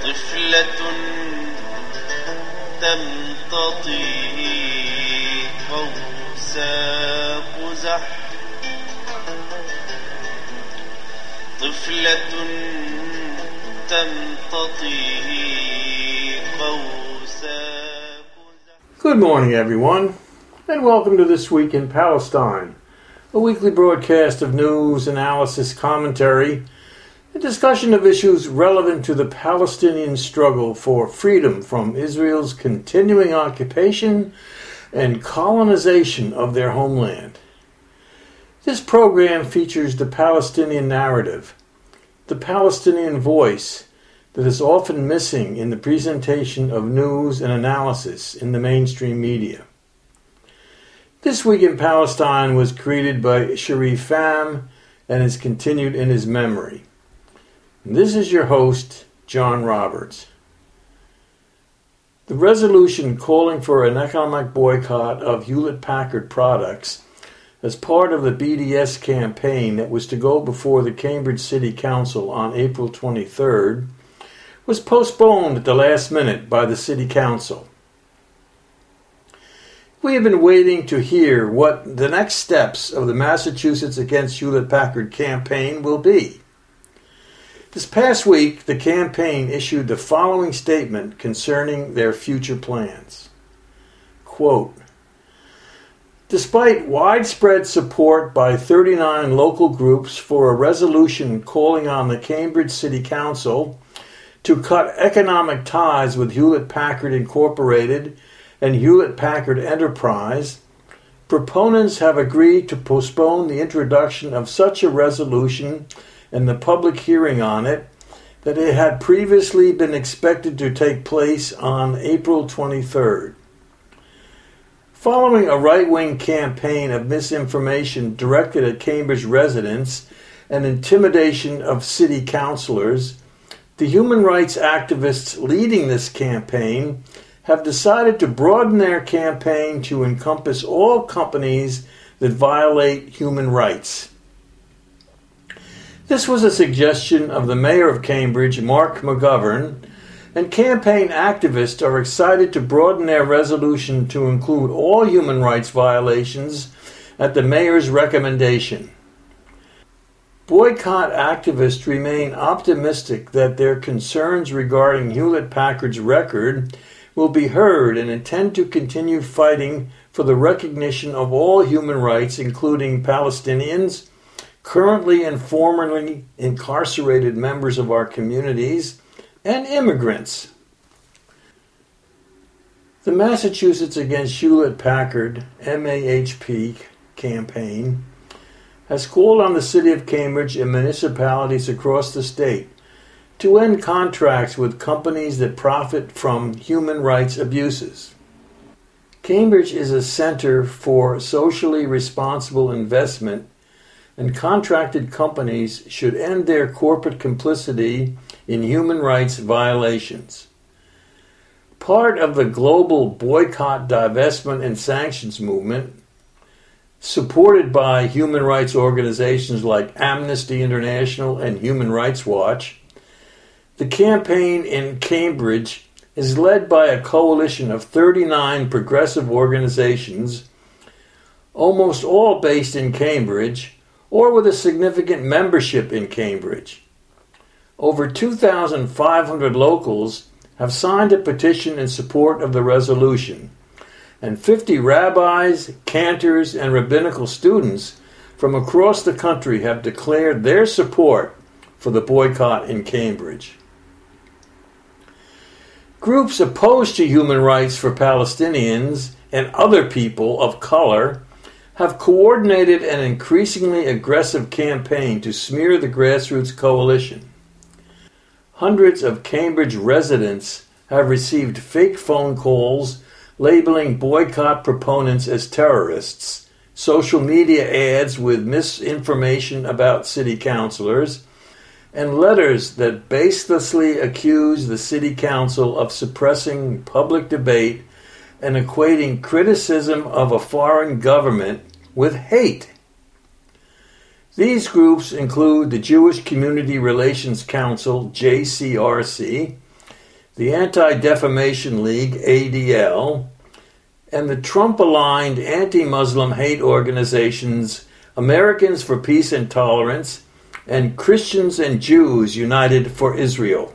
طفلة تمتطي قوس قزح طفلة تمتطي قوس قزح. Good morning, everyone, and welcome to This Week in Palestine, a weekly broadcast of news, analysis, commentary, a discussion of issues relevant to the Palestinian struggle for freedom from Israel's continuing occupation and colonization of their homeland. This program features the Palestinian narrative, the Palestinian voice that is often missing in the presentation of news and analysis in the mainstream media. This Week in Palestine was created by Sharif Pham and is continued in his memory. This is your host, John Roberts. The resolution calling for an economic boycott of Hewlett-Packard products as part of the BDS campaign that was to go before the Cambridge City Council on April 23rd was postponed at the last minute by the City Council. We have been waiting to hear what the next steps of the Massachusetts Against Hewlett-Packard campaign will be. This past week, the campaign issued the following statement concerning their future plans. Quote, despite widespread support by 39 local groups for a resolution calling on the Cambridge City Council to cut economic ties with Hewlett-Packard Incorporated and Hewlett-Packard Enterprise, proponents have agreed to postpone the introduction of such a resolution and the public hearing on it that it had previously been expected to take place on April 23rd. Following a right-wing campaign of misinformation directed at Cambridge residents and intimidation of city councilors, the human rights activists leading this campaign have decided to broaden their campaign to encompass all companies that violate human rights. This was a suggestion of the mayor of Cambridge, Mark McGovern, and campaign activists are excited to broaden their resolution to include all human rights violations at the mayor's recommendation. Boycott activists remain optimistic that their concerns regarding Hewlett-Packard's record will be heard and intend to continue fighting for the recognition of all human rights, including Palestinians, currently and formerly incarcerated members of our communities, and immigrants. The Massachusetts Against Hewlett-Packard, MAHP, campaign has called on the City of Cambridge and municipalities across the state to end contracts with companies that profit from human rights abuses. Cambridge is a center for socially responsible investment, and contracted companies should end their corporate complicity in human rights violations. Part of the global boycott, divestment, and sanctions movement, supported by human rights organizations like Amnesty International and Human Rights Watch, the campaign in Cambridge is led by a coalition of 39 progressive organizations, almost all based in Cambridge, or with a significant membership in Cambridge. Over 2,500 locals have signed a petition in support of the resolution, and 50 rabbis, cantors, and rabbinical students from across the country have declared their support for the boycott in Cambridge. Groups opposed to human rights for Palestinians and other people of color have coordinated an increasingly aggressive campaign to smear the grassroots coalition. Hundreds of Cambridge residents have received fake phone calls labeling boycott proponents as terrorists, social media ads with misinformation about city councilors, and letters that baselessly accuse the city council of suppressing public debate and equating criticism of a foreign government with hate. These groups include the Jewish Community Relations Council, JCRC, the Anti-Defamation League, ADL, and the Trump-aligned anti-Muslim hate organizations Americans for Peace and Tolerance and Christians and Jews United for Israel.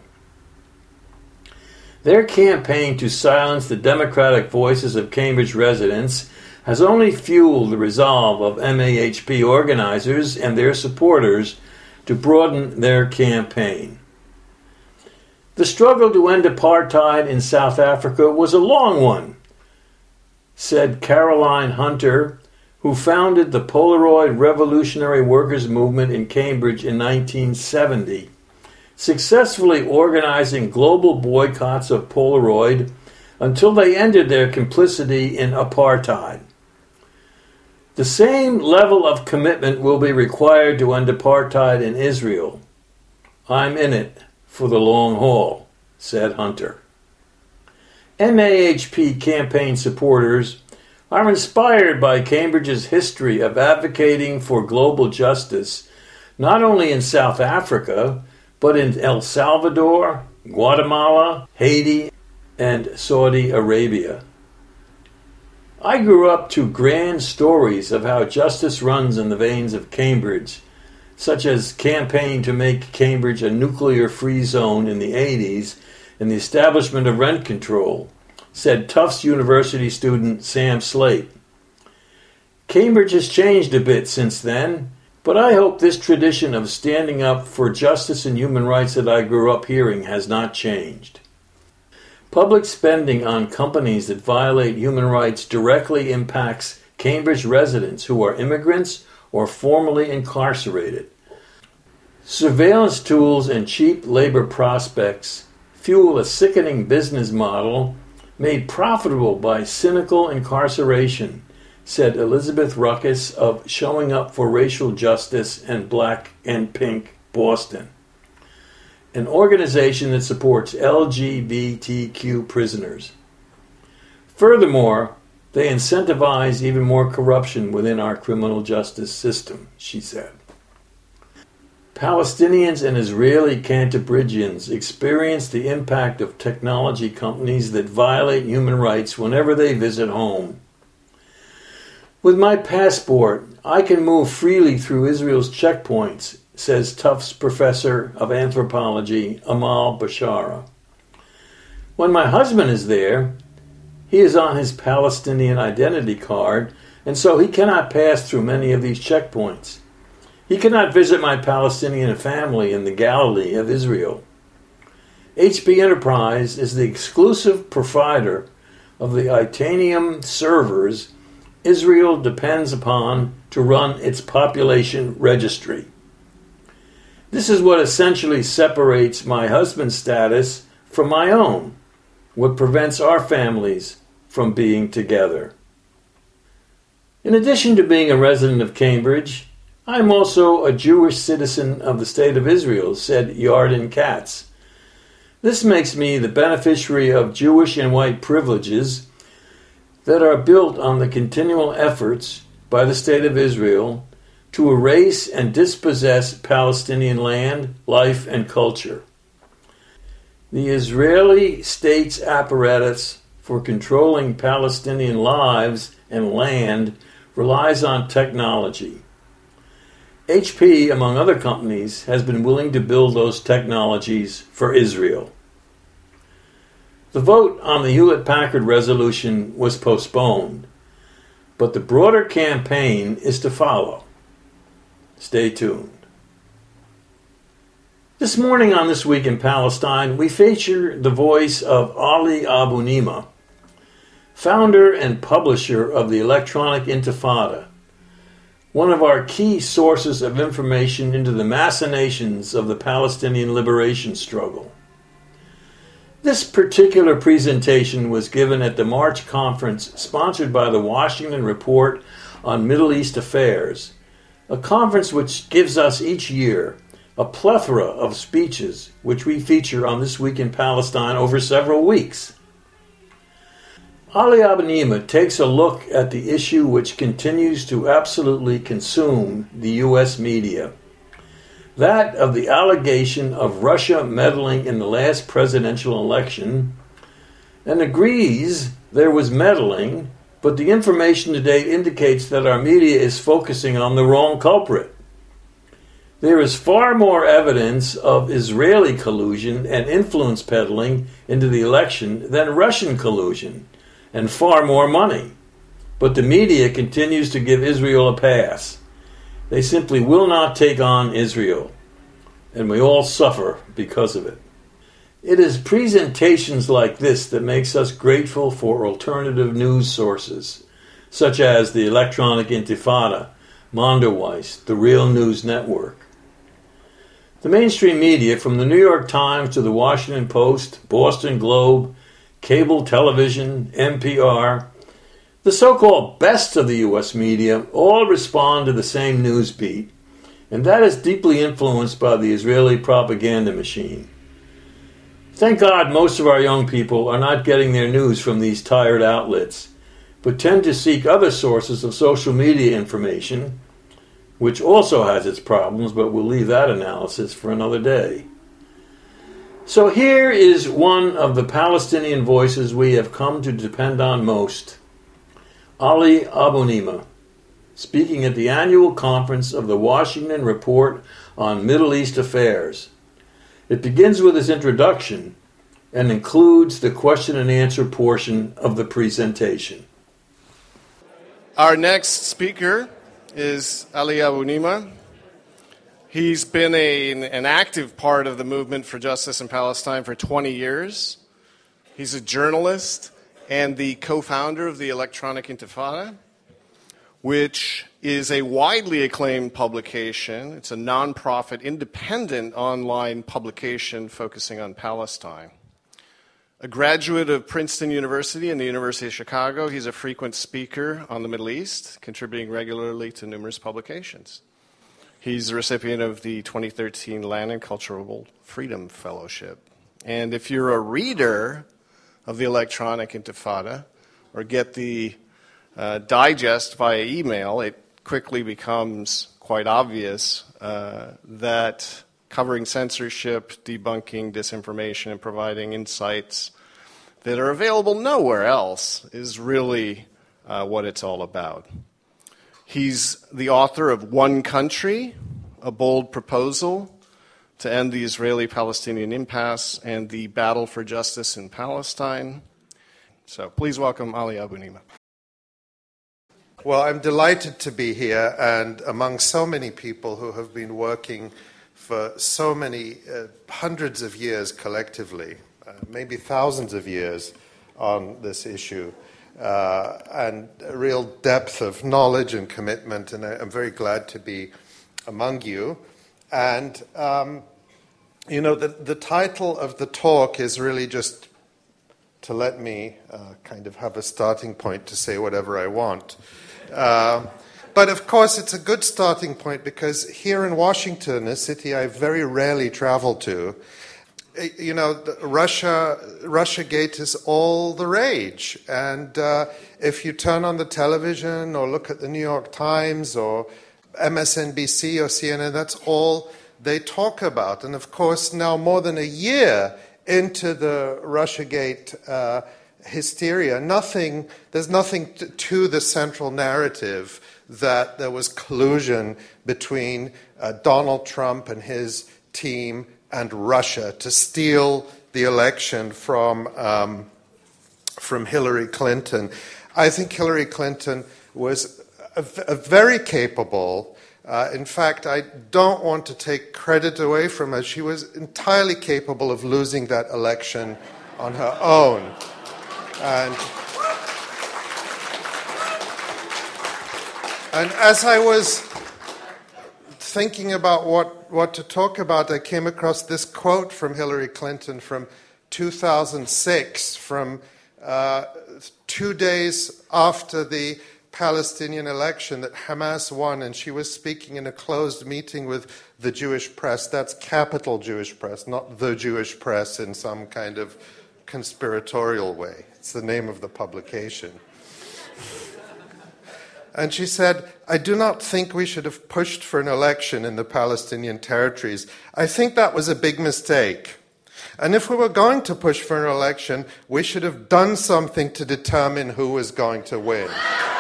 Their campaign to silence the democratic voices of Cambridge residents has only fueled the resolve of MAHP organizers and their supporters to broaden their campaign. The struggle to end apartheid in South Africa was a long one, said Caroline Hunter, who founded the Polaroid Revolutionary Workers Movement in Cambridge in 1970, successfully organizing global boycotts of Polaroid until they ended their complicity in apartheid. The same level of commitment will be required to end apartheid in Israel. I'm in it for the long haul, said Hunter. MAHP campaign supporters are inspired by Cambridge's history of advocating for global justice, not only in South Africa, but in El Salvador, Guatemala, Haiti, and Saudi Arabia. I grew up to grand stories of how justice runs in the veins of Cambridge, such as campaign to make Cambridge a nuclear-free zone in the 80s and the establishment of rent control, said Tufts University student Sam Slate. Cambridge has changed a bit since then, but I hope this tradition of standing up for justice and human rights that I grew up hearing has not changed. Public spending on companies that violate human rights directly impacts Cambridge residents who are immigrants or formerly incarcerated. Surveillance tools and cheap labor prospects fuel a sickening business model made profitable by cynical incarceration, said Elizabeth Ruckus of Showing Up for Racial Justice and Black and Pink Boston, an organization that supports LGBTQ prisoners. Furthermore, they incentivize even more corruption within our criminal justice system, she said. Palestinians and Israeli Cantabrigians experience the impact of technology companies that violate human rights whenever they visit home. With my passport, I can move freely through Israel's checkpoints, says Tufts professor of anthropology Amal Bashara. When my husband is there, he is on his Palestinian identity card, and so he cannot pass through many of these checkpoints. He cannot visit my Palestinian family in the Galilee of Israel. HP Enterprise is the exclusive provider of the Itanium servers Israel depends upon to run its population registry. This is what essentially separates my husband's status from my own, what prevents our families from being together. In addition to being a resident of Cambridge, I am also a Jewish citizen of the State of Israel, said Yarden Katz. This makes me the beneficiary of Jewish and white privileges that are built on the continual efforts by the State of Israel to erase and dispossess Palestinian land, life, and culture. The Israeli state's apparatus for controlling Palestinian lives and land relies on technology. HP, among other companies, has been willing to build those technologies for Israel. The vote on the Hewlett-Packard resolution was postponed, but the broader campaign is to follow. Stay tuned. This morning on This Week in Palestine, we feature the voice of Ali Abu Nima, founder and publisher of the Electronic Intifada, one of our key sources of information into the machinations of the Palestinian liberation struggle. This particular presentation was given at the March conference sponsored by the Washington Report on Middle East Affairs, a conference which gives us each year a plethora of speeches which we feature on This Week in Palestine over several weeks. Ali Abu Nima takes a look at the issue which continues to absolutely consume the U.S. media, that of the allegation of Russia meddling in the last presidential election, and agrees there was meddling, but the information to date indicates that our media is focusing on the wrong culprit. There is far more evidence of Israeli collusion and influence peddling into the election than Russian collusion, and far more money. But the media continues to give Israel a pass. They simply will not take on Israel, and we all suffer because of it. It is presentations like this that makes us grateful for alternative news sources, such as the Electronic Intifada, Mondoweiss, the Real News Network. The mainstream media, from the New York Times to the Washington Post, Boston Globe, cable television, NPR, the so-called best of the U.S. media, all respond to the same news beat, and that is deeply influenced by the Israeli propaganda machine. Thank God most of our young people are not getting their news from these tired outlets, but tend to seek other sources of social media information, which also has its problems, but we'll leave that analysis for another day. So here is one of the Palestinian voices we have come to depend on most, Ali Abunimah, speaking at the annual conference of the Washington Report on Middle East Affairs. It begins with his introduction and includes the question and answer portion of the presentation. Our next speaker is Ali Abunimah. He's been an active part of the movement for justice in Palestine for 20 years. He's a journalist and the co-founder of the Electronic Intifada, which is a widely acclaimed publication. It's a non-profit, independent online publication focusing on Palestine. A graduate of Princeton University and the University of Chicago, he's a frequent speaker on the Middle East, contributing regularly to numerous publications. He's the recipient of the 2013 Land and Cultural Freedom Fellowship. And if you're a reader of the Electronic Intifada or get the digest via email, it quickly becomes quite obvious that covering censorship, debunking disinformation, and providing insights that are available nowhere else is really what it's all about. He's the author of One Country, A Bold Proposal to End the Israeli-Palestinian Impasse and the Battle for Justice in Palestine. So please welcome Ali Abunimah. Well, I'm delighted to be here and among so many people who have been working for so many hundreds of years collectively, maybe thousands of years on this issue, and a real depth of knowledge and commitment, and I'm very glad to be among you. And, the title of the talk is really just to let me kind of have a starting point to say whatever I want. But of course, it's a good starting point because here in Washington, a city I very rarely travel to, Russiagate is all the rage. And if you turn on the television or look at the New York Times or MSNBC or CNN, that's all they talk about. And of course, now more than a year into the Russiagate hysteria, there's nothing to the central narrative that there was collusion between Donald Trump and his team and Russia to steal the election from Hillary Clinton. I think Hillary Clinton was a very capable. In fact, I don't want to take credit away from her. She was entirely capable of losing that election on her own. And as I was thinking about what to talk about, I came across this quote from Hillary Clinton from 2006, from 2 days after the Palestinian election that Hamas won, and she was speaking in a closed meeting with the Jewish press. That's capital Jewish press, not the Jewish press in some kind of conspiratorial way. It's the name of the publication. And she said, I do not think we should have pushed for an election in the Palestinian territories. I think that was a big mistake. And if we were going to push for an election, we should have done something to determine who was going to win.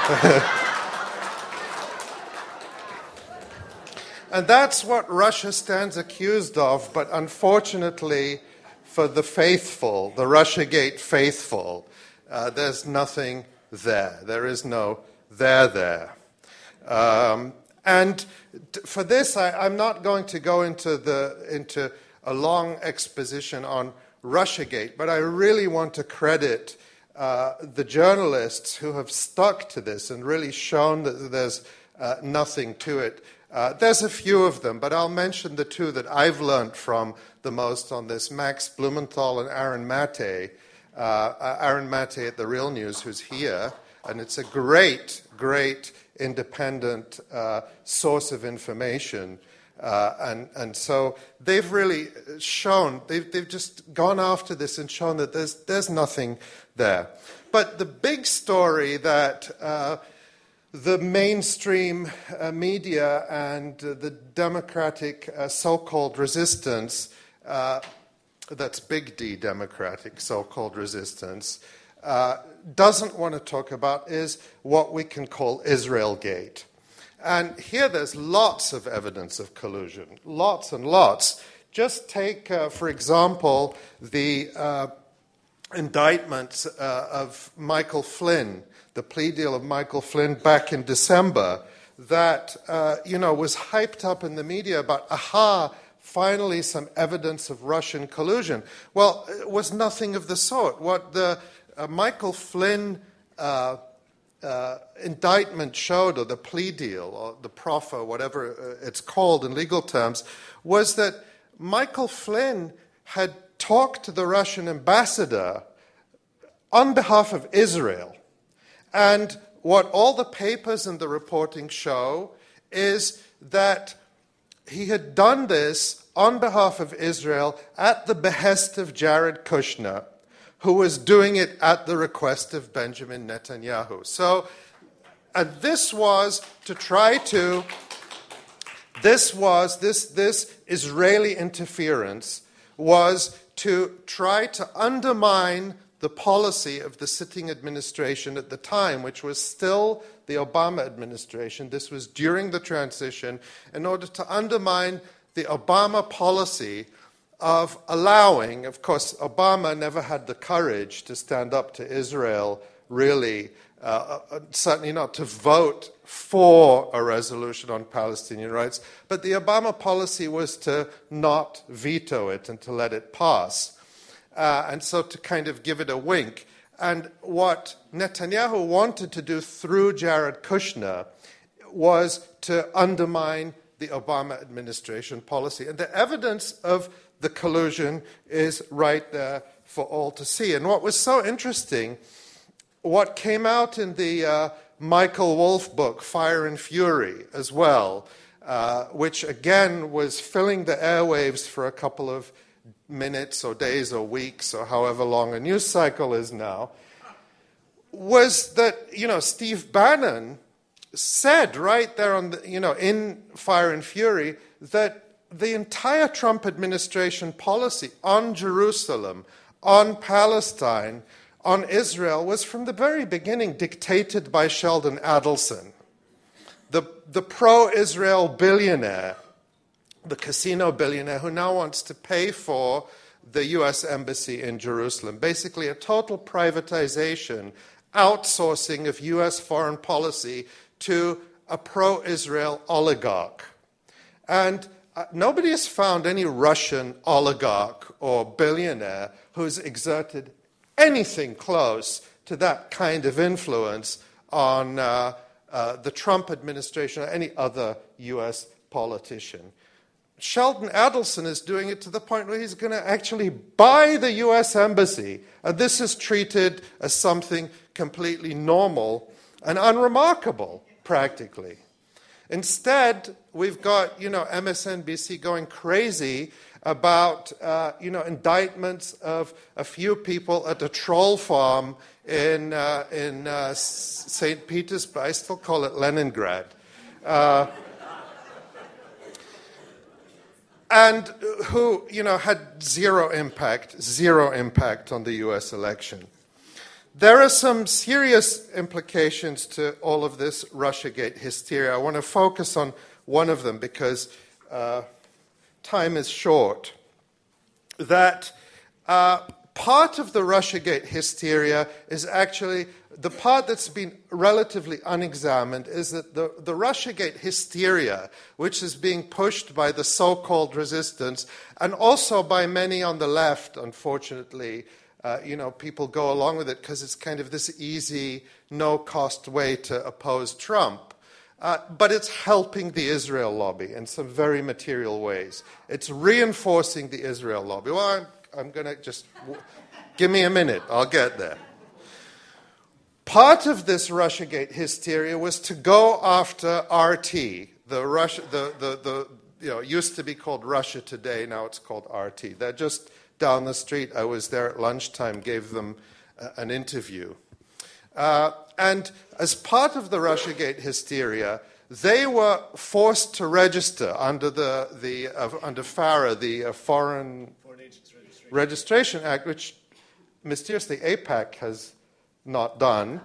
And that's what Russia stands accused of, but unfortunately for the faithful, the Russiagate faithful, there's nothing there. There is no there. And for this, I'm not going to go into a long exposition on Russiagate, but I really want to credit the journalists who have stuck to this and really shown that there's nothing to it. There's a few of them, but I'll mention the two that I've learned from the most on this, Max Blumenthal and Aaron Mate. Aaron Mate at The Real News, who's here, and it's a great independent source of information. And so they've really shown, they've just gone after this and shown that there's nothing there. But the big story that the mainstream media and the democratic so-called resistance, that's big D democratic so-called resistance, doesn't want to talk about is what we can call Israelgate. And here there's lots of evidence of collusion, lots and lots. Just take, for example, the indictment of Michael Flynn, the plea deal of Michael Flynn back in December that, was hyped up in the media about, finally some evidence of Russian collusion. Well, it was nothing of the sort. What the Michael Flynn indictment showed, or the plea deal, or the proffer, whatever it's called in legal terms, was that Michael Flynn had talked to the Russian ambassador on behalf of Israel. And what all the papers and the reporting show is that he had done this on behalf of Israel at the behest of Jared Kushner, who was doing it at the request of Benjamin Netanyahu. So this was to try to, this Israeli interference was to try to undermine the policy of the sitting administration at the time, which was still the Obama administration. This was during the transition, in order to undermine the Obama policy of allowing, of course, Obama never had the courage to stand up to Israel, really, certainly not to vote for a resolution on Palestinian rights, but the Obama policy was to not veto it and to let it pass. And so to kind of give it a wink. And what Netanyahu wanted to do through Jared Kushner was to undermine the Obama administration policy. And the evidence of the collusion is right there for all to see. And what was so interesting, what came out in the Michael Wolff book, Fire and Fury, as well, which again was filling the airwaves for a couple of minutes or days or weeks or however long a news cycle is now, was that, Steve Bannon said right there on the, in Fire and Fury that the entire Trump administration policy on Jerusalem, on Palestine, on Israel was from the very beginning dictated by Sheldon Adelson, the pro-Israel billionaire, the casino billionaire who now wants to pay for the U.S. embassy in Jerusalem. Basically a total privatization, outsourcing of U.S. foreign policy to a pro-Israel oligarch. And nobody has found any Russian oligarch or billionaire who's exerted anything close to that kind of influence on the Trump administration or any other U.S. politician. Sheldon Adelson is doing it to the point where he's going to actually buy the U.S. embassy, and this is treated as something completely normal and unremarkable, practically. Instead, we've got, MSNBC going crazy about indictments of a few people at a troll farm in St. Petersburg. I still call it Leningrad. And who, had zero impact on the U.S. election. There are some serious implications to all of this Russiagate hysteria. I want to focus on one of them because time is short. That part of the Russiagate hysteria is actually the part that's been relatively unexamined is that the Russiagate hysteria, which is being pushed by the so-called resistance and also by many on the left, unfortunately, people go along with it because it's kind of this easy, no-cost way to oppose Trump. But it's helping the Israel lobby in some very material ways. It's reinforcing the Israel lobby. Well, I'm going to just... Give me a minute. I'll get there. Part of this Russiagate hysteria was to go after RT, used to be called Russia Today, now it's called RT. They're just down the street. I was there at lunchtime, gave them an interview. And as part of the Russiagate hysteria, they were forced to register under under FARA, the Foreign Agents Registration Act, which mysteriously AIPAC has not done.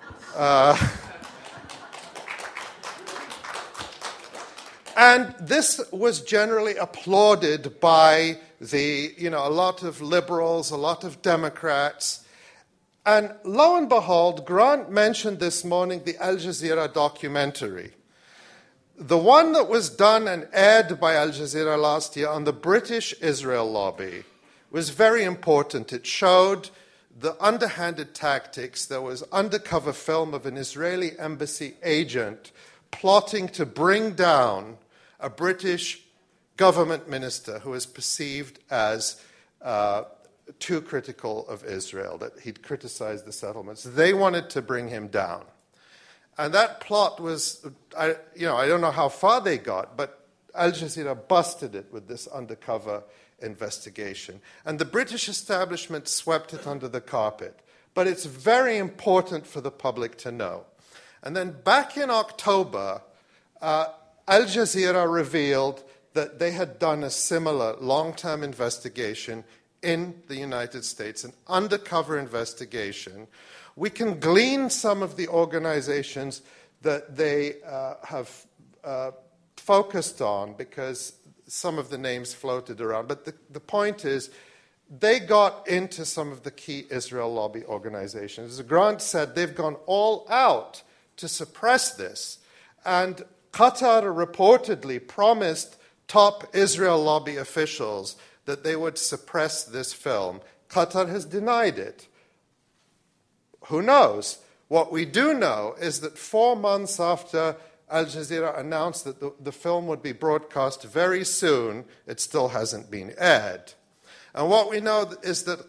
And this was generally applauded by a lot of liberals, a lot of Democrats. And lo and behold, Grant mentioned this morning the Al Jazeera documentary. The one that was done and aired by Al Jazeera last year on the British Israel lobby was very important. It showed the underhanded tactics. There was undercover film of an Israeli embassy agent plotting to bring down a British government minister who was perceived as too critical of Israel, that he'd criticized the settlements. They wanted to bring him down. And that plot was, I don't know how far they got, but Al Jazeera busted it with this undercover investigation. And the British establishment swept it under the carpet. But it's very important for the public to know. And then back in October, Al Jazeera revealed that they had done a similar long-term investigation in the United States, an undercover investigation. We can glean some of the organizations that they have focused on because some of the names floated around. But the point is, they got into some of the key Israel lobby organizations. As Grant said, they've gone all out to suppress this. And Qatar reportedly promised top Israel lobby officials that they would suppress this film. Qatar has denied it. Who knows? What we do know is that 4 months after Al Jazeera announced that the film would be broadcast very soon, it still hasn't been aired. And what we know is that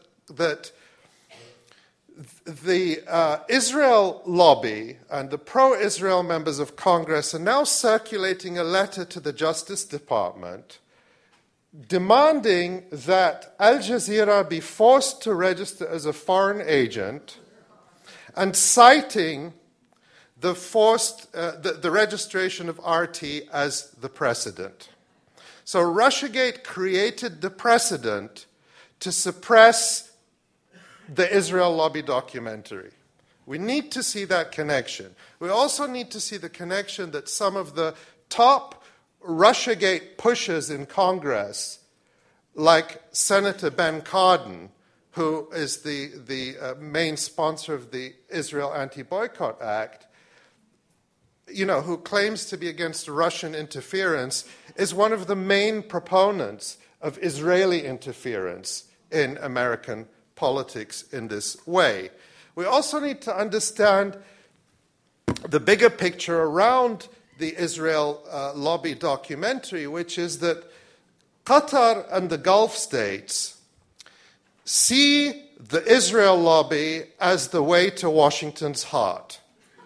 the Israel lobby and the pro-Israel members of Congress are now circulating a letter to the Justice Department demanding that Al Jazeera be forced to register as a foreign agent and citing the registration of RT as the precedent. So Russiagate created the precedent to suppress the Israel lobby documentary. We need to see that connection. We also need to see the connection that some of the top Russiagate pushers in Congress, like Senator Ben Cardin, who is the main sponsor of the Israel Anti-Boycott Act, who claims to be against Russian interference, is one of the main proponents of Israeli interference in American politics in this way. We also need to understand the bigger picture around the Israel lobby documentary, which is that Qatar and the Gulf states see the Israel lobby as the way to Washington's heart.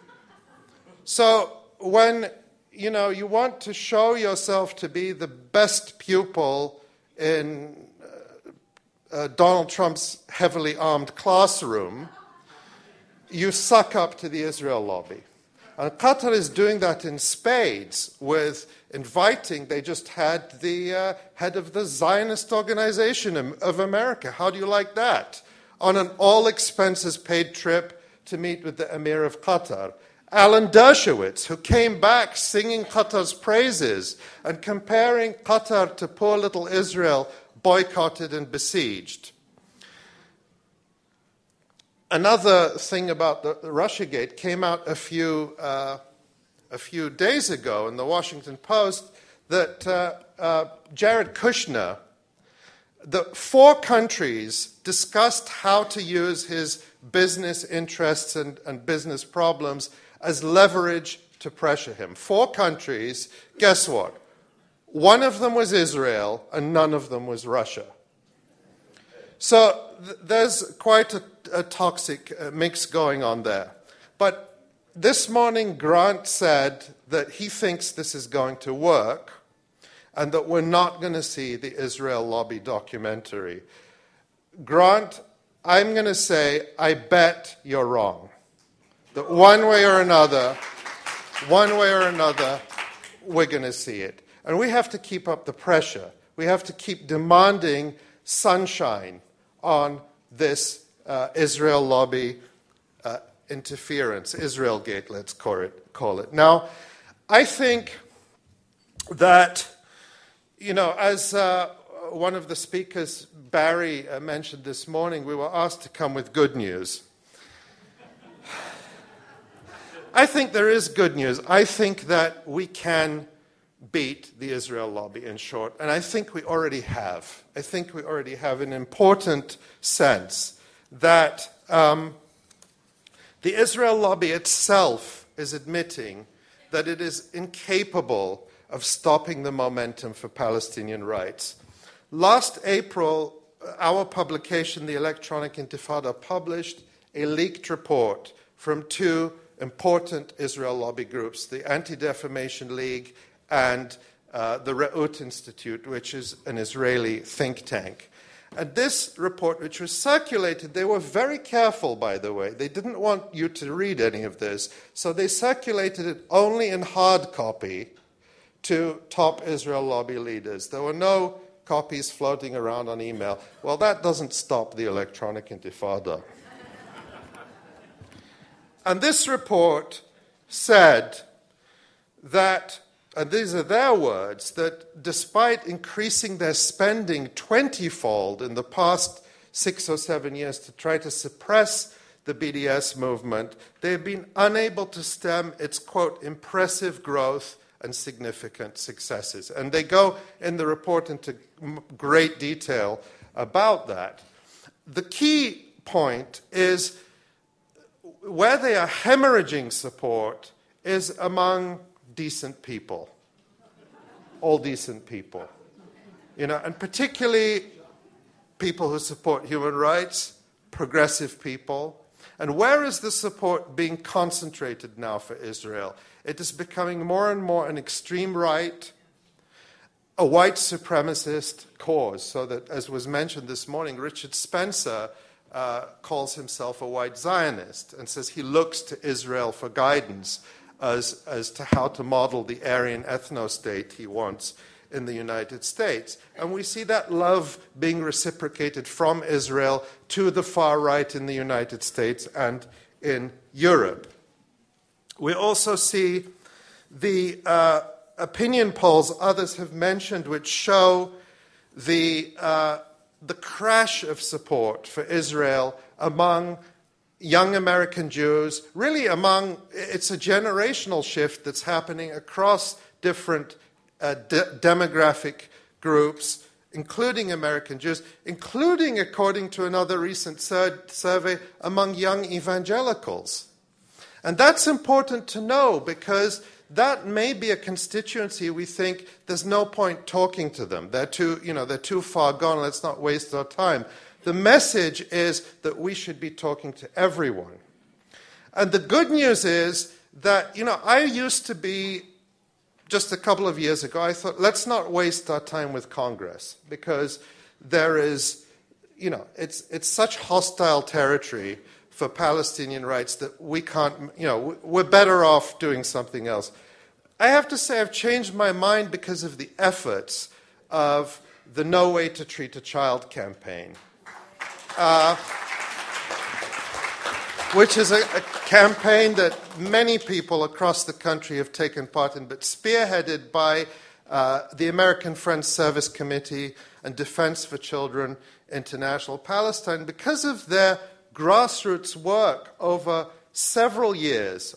So when you want to show yourself to be the best pupil in Donald Trump's heavily armed classroom, you suck up to the Israel lobby. And Qatar is doing that in spades with inviting, they just had the head of the Zionist Organization of America. How do you like that? On an all-expenses-paid trip to meet with the Emir of Qatar. Alan Dershowitz, who came back singing Qatar's praises and comparing Qatar to poor little Israel, boycotted and besieged. Another thing about the Russiagate came out a few days ago in the Washington Post that Jared Kushner, the 4 countries discussed how to use his business interests and business problems as leverage to pressure him. 4 countries, guess what? One of them was Israel and none of them was Russia. So there's quite a toxic mix going on there. But this morning, Grant said that he thinks this is going to work and that we're not going to see the Israel lobby documentary. Grant, I'm going to say, I bet you're wrong. That one way or another, we're going to see it. And we have to keep up the pressure. We have to keep demanding sunshine on this Israel lobby interference, Israelgate, let's call it. Now, I think that, as one of the speakers, Barry, mentioned this morning, we were asked to come with good news. I think there is good news. I think that we can beat the Israel lobby, in short, and I think we already have. I think we already have an important sense that the Israel lobby itself is admitting that it is incapable of stopping the momentum for Palestinian rights. Last April, our publication, The Electronic Intifada, published a leaked report from 2 important Israel lobby groups, the Anti-Defamation League and the Re'ut Institute, which is an Israeli think tank. And this report, which was circulated, they were very careful, by the way. They didn't want you to read any of this, so they circulated it only in hard copy to top Israel lobby leaders. There were no copies floating around on email. Well, that doesn't stop the electronic intifada. And this report said that, and these are their words, that despite increasing their spending 20-fold in the past 6 or 7 years to try to suppress the BDS movement, they have been unable to stem its, quote, impressive growth and significant successes. And they go in the report into great detail about that. The key point is where they are hemorrhaging support is among decent people, all decent people, and particularly people who support human rights, progressive people. And where is the support being concentrated now for Israel? It is becoming more and more an extreme right, a white supremacist cause, so that, as was mentioned this morning, Richard Spencer calls himself a white Zionist and says he looks to Israel for guidance as to how to model the Aryan ethno-state he wants in the United States. And we see that love being reciprocated from Israel to the far right in the United States and in Europe. We also see the opinion polls others have mentioned, which show the crash of support for Israel among young American Jews, really it's a generational shift that's happening across different demographic groups, including American Jews, including, according to another recent survey, among young evangelicals. And that's important to know because that may be a constituency we think there's no point talking to them. They're too far gone, let's not waste our time. The message is that we should be talking to everyone. And the good news is that, I used to be just a couple of years ago, I thought, let's not waste our time with Congress, because there is, it's such hostile territory for Palestinian rights that we can't, we're better off doing something else. I have to say I've changed my mind because of the efforts of the No Way to Treat a Child campaign, which is a campaign that many people across the country have taken part in, but spearheaded by the American Friends Service Committee and Defense for Children International Palestine. Because of their grassroots work over several years,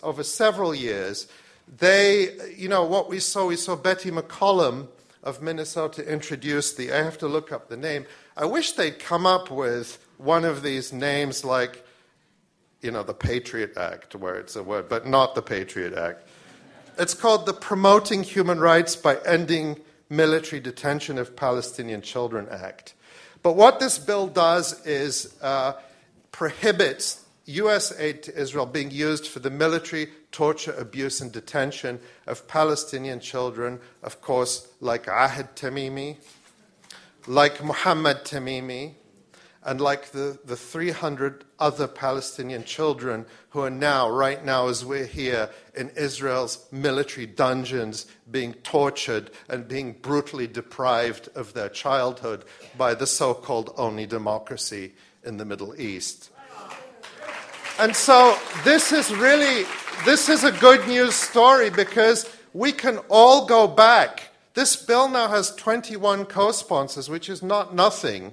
they, what we saw Betty McCollum of Minnesota introduce I have to look up the name. I wish they'd come up with one of these names like, the Patriot Act, where it's a word, but not the Patriot Act. It's called the Promoting Human Rights by Ending Military Detention of Palestinian Children Act. But what this bill does is prohibits U.S. aid to Israel being used for the military torture, abuse, and detention of Palestinian children, of course, like Ahad Tamimi, like Muhammad Tamimi, and like the 300 other Palestinian children who are right now, as we're here, in Israel's military dungeons, being tortured and being brutally deprived of their childhood by the so-called only democracy in the Middle East. And so this is a good news story, because we can all go back. This bill now has 21 co-sponsors, which is not nothing.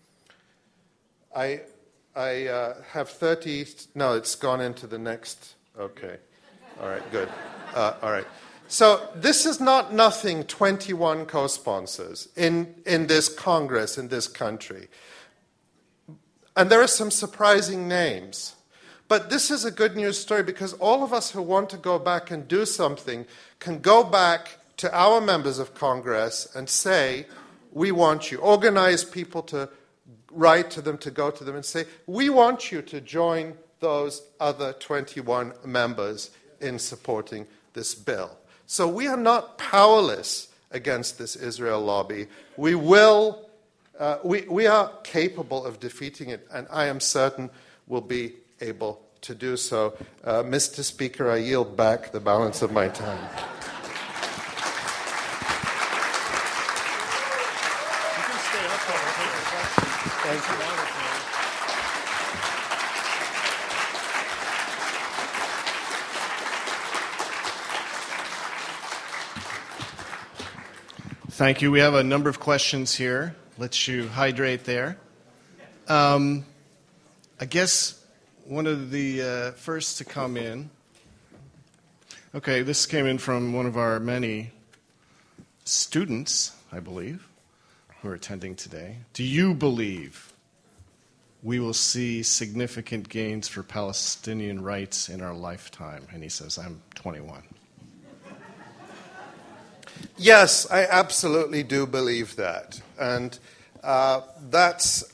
I have 30. No, it's gone into the next. Okay. All right, good. All right. So this is not nothing, 21 co-sponsors in this Congress, in this country. And there are some surprising names. But this is a good news story, because all of us who want to go back and do something can go back to our members of Congress and say, we want you. Organize people to write to them, to go to them and say, we want you to join those other 21 members in supporting this bill. So we are not powerless against this Israel lobby. We are capable of defeating it, and I am certain we'll be able to do so. Mr. Speaker, I yield back the balance of my time. Thank you. Thank you. We have a number of questions here. Let you hydrate there. I guess one of the first to come in. Okay, this came in from one of our many students, I believe, who are attending today. Do you believe we will see significant gains for Palestinian rights in our lifetime? And he says, I'm 21. Yes, I absolutely do believe that. And that's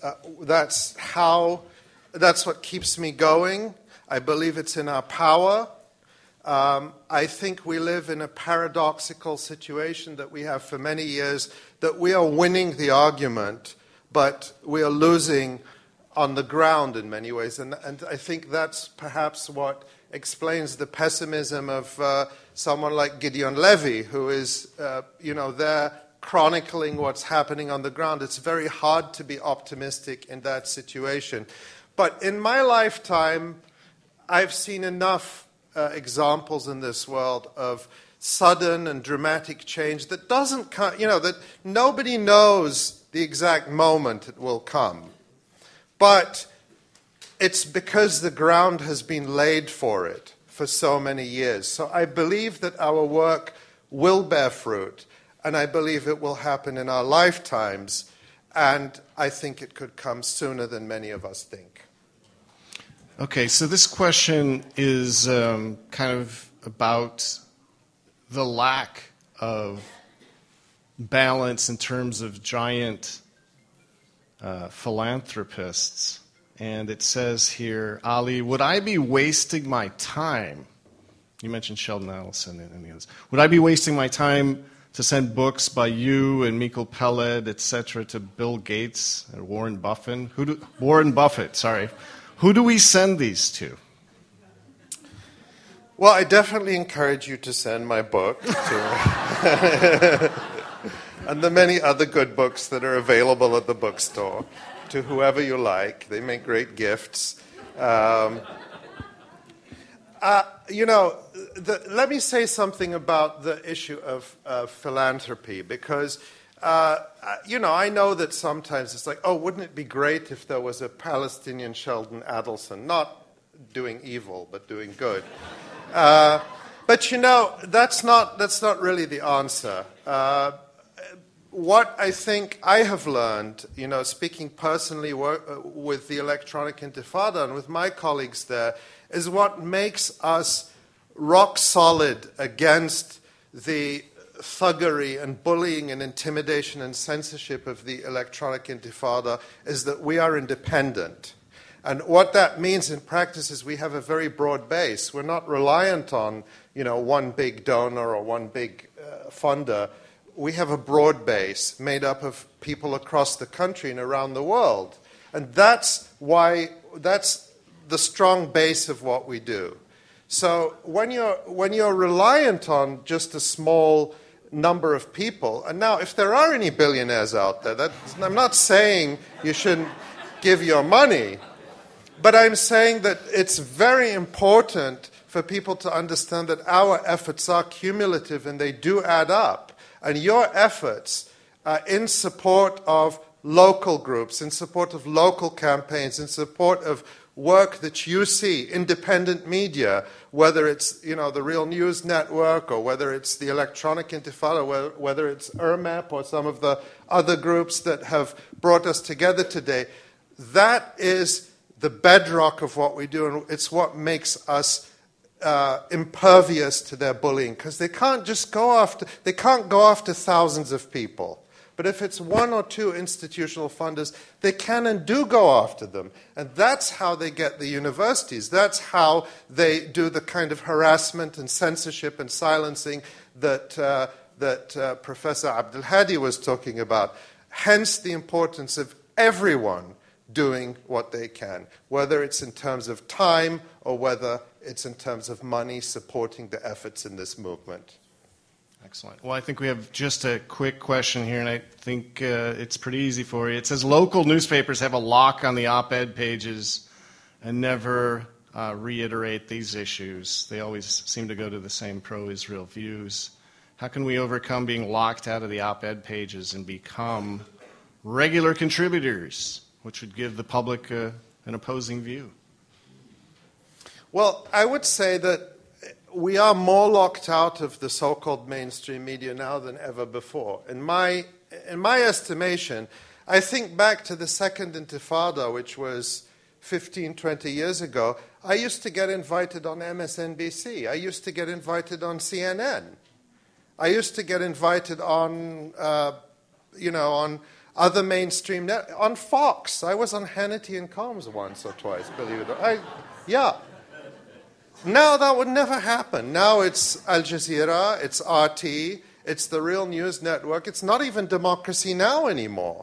what keeps me going. I believe it's in our power. I think we live in a paradoxical situation that we have for many years, that we are winning the argument, but we are losing on the ground in many ways. And I think that's perhaps what explains the pessimism of someone like Gideon Levy, who is, there chronicling what's happening on the ground. It's very hard to be optimistic in that situation. But in my lifetime, I've seen enough examples in this world of sudden and dramatic change that doesn't come, that nobody knows the exact moment it will come. But it's because the ground has been laid for it for so many years. So I believe that our work will bear fruit, and I believe it will happen in our lifetimes, and I think it could come sooner than many of us think. Okay, so this question is kind of about the lack of balance in terms of giant philanthropists. And it says here, Ali, would I be wasting my time You mentioned Sheldon Adelson and the others. Would I be wasting my time to send books by you and Michael Peled, etc., to Bill Gates and Warren Buffett? Warren Buffett, sorry. Who do we send these to? Well, I definitely encourage you to send my book to and the many other good books that are available at the bookstore to whoever you like. They make great gifts. Let me say something about the issue of philanthropy, because, I know that sometimes it's like, oh, wouldn't it be great if there was a Palestinian Sheldon Adelson, not doing evil, but doing good. But, that's not really the answer. What I think I have learned, speaking personally with the Electronic Intifada and with my colleagues there, is what makes us rock solid against the thuggery and bullying and intimidation and censorship of the Electronic Intifada is that we are independent. And what that means in practice is we have a very broad base. We're not reliant on, one big donor or one big funder. We have a broad base made up of people across the country and around the world. And that's the strong base of what we do. So when you're reliant on just a small number of people, and now if there are any billionaires out there, I'm not saying you shouldn't give your money, but I'm saying that it's very important for people to understand that our efforts are cumulative and they do add up. And your efforts in support of local groups, in support of local campaigns, in support of work that you see, independent media, whether it's the Real News Network or whether it's the Electronic Intifada, whether it's ERMEP or some of the other groups that have brought us together today, that is the bedrock of what we do, and it's what makes us impervious to their bullying, because they can't go after thousands of people. But if it's one or two institutional funders, they can and do go after them. And that's how they get the universities. That's how they do the kind of harassment and censorship and silencing that Professor Abdelhadi was talking about. Hence the importance of everyone doing what they can, whether it's in terms of time or whether it's in terms of money supporting the efforts in this movement. Excellent. Well, I think we have just a quick question here, and I think it's pretty easy for you. It says local newspapers have a lock on the op-ed pages and never reiterate these issues. They always seem to go to the same pro-Israel views. How can we overcome being locked out of the op-ed pages and become regular contributors, which would give the public an opposing view? Well, I would say that we are more locked out of the so-called mainstream media now than ever before. In my estimation, I think back to the Second Intifada, which was 15, 20 years ago. I used to get invited on MSNBC. I used to get invited on CNN. I used to get invited on, on other mainstream on Fox. I was on Hannity and Combs once or twice, believe it or not. Yeah. Now that would never happen. Now it's Al Jazeera, it's RT, it's the Real News Network. It's not even Democracy Now! Anymore.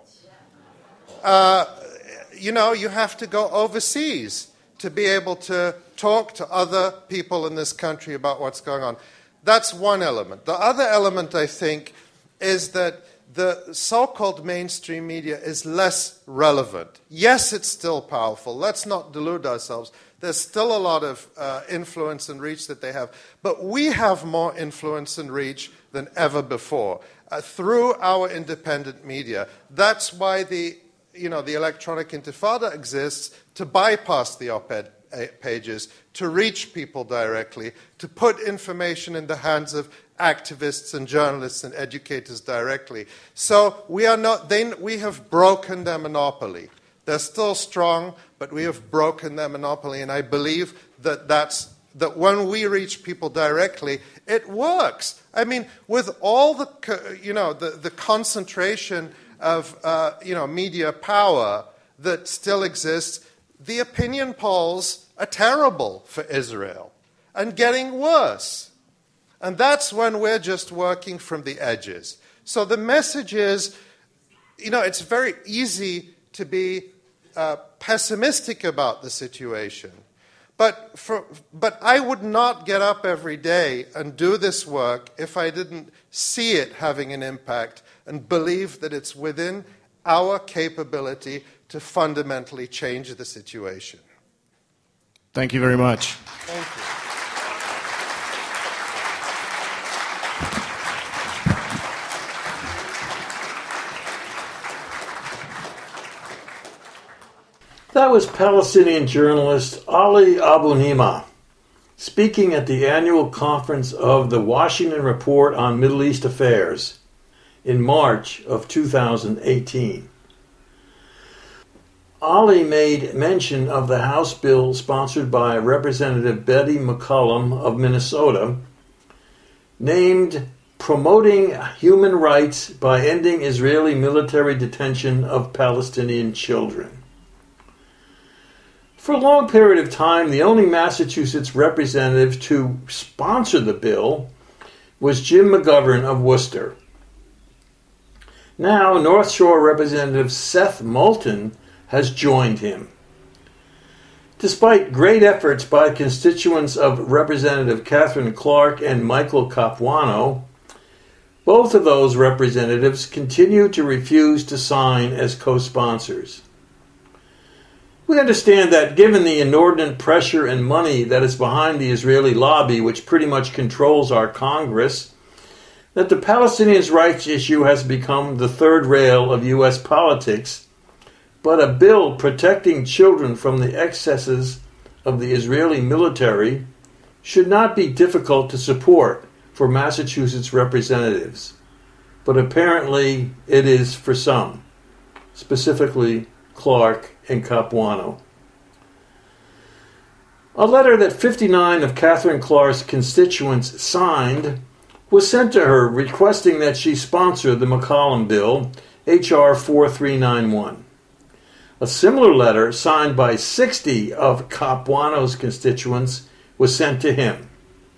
You have to go overseas to be able to talk to other people in this country about what's going on. That's one element. The other element, I think, is that the so-called mainstream media is less relevant. Yes, it's still powerful. Let's not delude ourselves. There's still a lot of influence and reach that they have. But we have more influence and reach than ever before through our independent media. That's why the Electronic Intifada exists, to bypass the op-ed pages, to reach people directly, to put information in the hands of activists and journalists and educators directly. So we have broken their monopoly. They're still strong, but we have broken their monopoly, and I believe that when we reach people directly, it works. I mean, with all the concentration of media power that still exists, the opinion polls are terrible for Israel. and getting worse. And that's when we're just working from the edges. So the message is, it's very easy to be pessimistic about the situation. But I would not get up every day and do this work if I didn't see it having an impact and believe that it's within our capability to fundamentally change the situation. Thank you very much. Thank you. That was Palestinian journalist Ali Abu-Nima speaking at the annual conference of the Washington Report on Middle East Affairs in March of 2018. Ali made mention of the House bill sponsored by Representative Betty McCollum of Minnesota, named Promoting Human Rights by Ending Israeli Military Detention of Palestinian Children. For a long period of time, the only Massachusetts representative to sponsor the bill was Jim McGovern of Worcester. Now, North Shore Representative Seth Moulton has joined him. Despite great efforts by constituents of Representative Catherine Clark and Michael Capuano, both of those representatives continue to refuse to sign as co-sponsors. We understand that given the inordinate pressure and money that is behind the Israeli lobby, which pretty much controls our Congress, that the Palestinians' rights issue has become the third rail of U.S. politics, but a bill protecting children from the excesses of the Israeli military should not be difficult to support for Massachusetts representatives. But apparently it is for some, specifically Clark and Capuano. A letter that 59 of Catherine Clark's constituents signed was sent to her requesting that she sponsor the McCollum bill, H.R. 4391. A similar letter signed by 60 of Capuano's constituents was sent to him.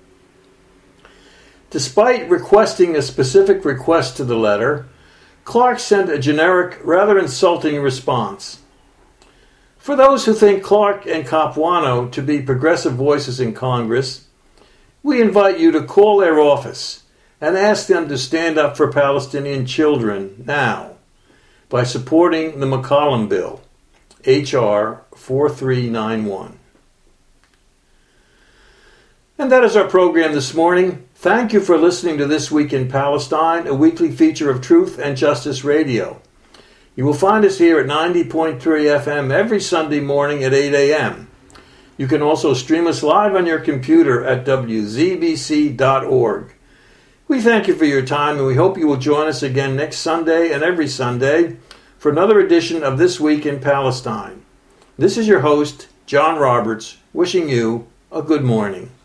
Despite requesting a specific request to the letter, Clark sent a generic, rather insulting response. For those who think Clark and Capuano to be progressive voices in Congress, we invite you to call their office and ask them to stand up for Palestinian children now by supporting the McCollum bill, H.R. 4391. And that is our program this morning. Thank you for listening to This Week in Palestine, a weekly feature of Truth and Justice Radio. You will find us here at 90.3 FM every Sunday morning at 8 a.m. You can also stream us live on your computer at wzbc.org. We thank you for your time, and we hope you will join us again next Sunday and every Sunday for another edition of This Week in Palestine. This is your host, John Roberts, wishing you a good morning.